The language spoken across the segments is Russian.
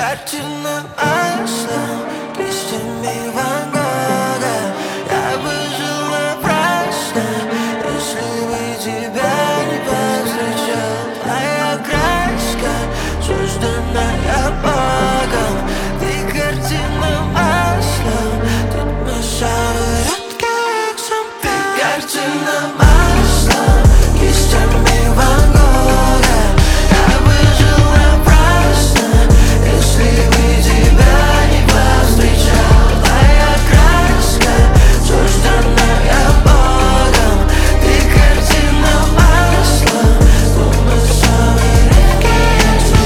Картина маслом, кистями Ван Гога. Я бы жил напрасно, если бы тебя не повстречал. Твоя краска, созданная Богом. Ты картина маслом, ты мой самый редкий экземпляр. Картина маслом, кистями Ван Гога. Я бы жил напрасно, если бы тебя не повстречал. Твоя краска, созданная Богом. Ты картина маслом, мой самый редкий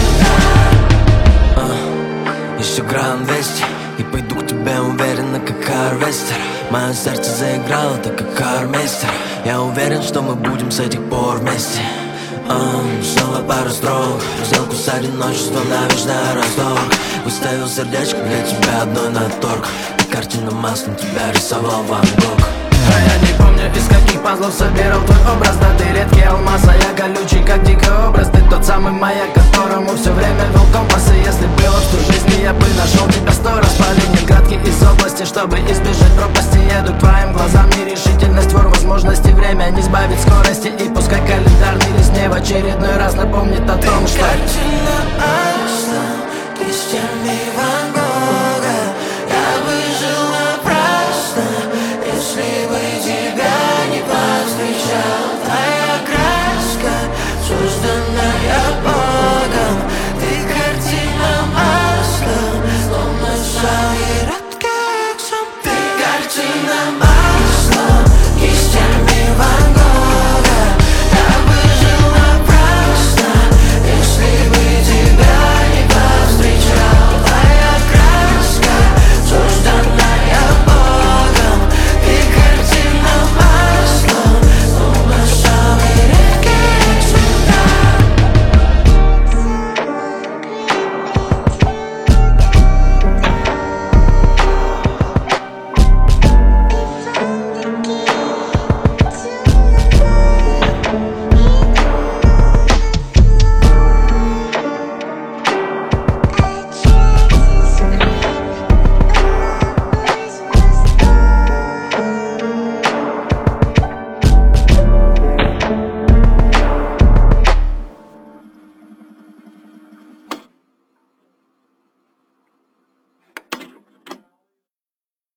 экземпляр. Еще грамм 200 и пойду к тебе уверенно, как харвестер. Мое сердце заиграло, так как армейстер. Я уверен, что мы будем с этих пор вместе. Снова пару строк, сделку с одиночеством на вечный раздор. Выставил сердечко для тебя одной на торг. И картину маслом тебя рисовал Ван Гог. А я не помню, из каких пазлов собирал твой образ. Да ты редкий алмаз, а я колючий, как дикий образ. Ты тот самый маяк, которому все время вел компас. И если было в той жизни, я бы нашел тебя 100 раз. По Ленинградке из области, чтобы избежать пропасти. Еду к твоим глазам, нерешительность, вор возможности. Время не сбавить скорости. И пускай календарный лист мне в очередной раз напомнит о том, что картина маслом, кистями Ван Гога. Я бы жил напрасно, если бы тебя не повстречал. Твоя краска, созданная Богом. Ты картина маслом, словно самый редкий экземпляр. Картина маслом, кистями Ван Гога. Я бы жил напрасно, если бы тебя не повстречал. Твоя краска, созданная Богом. Ты картина маслом, словно самый редкий экземпляр.